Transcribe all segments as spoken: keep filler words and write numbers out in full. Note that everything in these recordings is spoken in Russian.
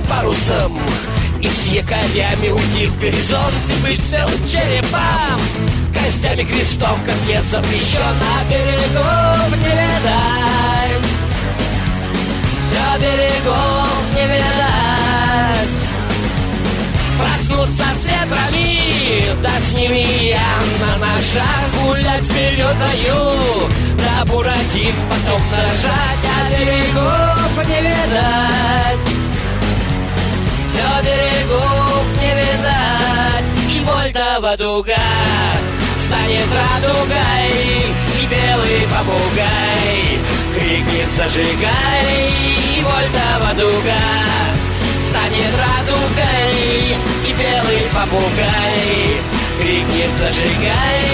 парусом, и с якорями уйти в горизонт и быть целым черепам. Костями крестом, как не запрещено, берегов не видать. Все берегов не видать. Проснуться с ветрами, да с ними я на ножах. Гулять с березою, да буратин потом нарожать. А берегов не видать. Все берегов не видать. И вольтова дуга станет радугой, и белый попугай крикнет зажигай. И вольтова дуга станет радугой, и белый попугай крикнет зажигай.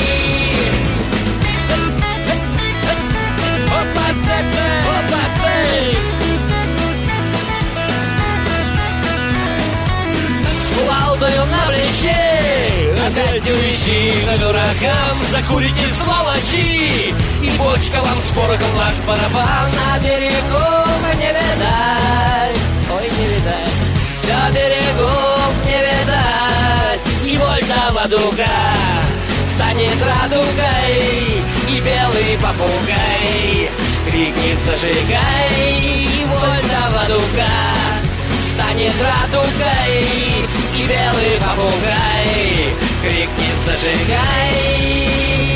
Опа-цепе, опа-цеп. С кувалдою на плече опять увести к дуракам. Закурите, сволочи, и бочка вам с порохом ваш барабан. На берегу не видать. Ой, не видать, все берегов не видать. И вольтова дуга станет радугой, и белый попугай крикнет зажигай. И вольтова дуга станет радугой, и белый попугай крикнет зажигай.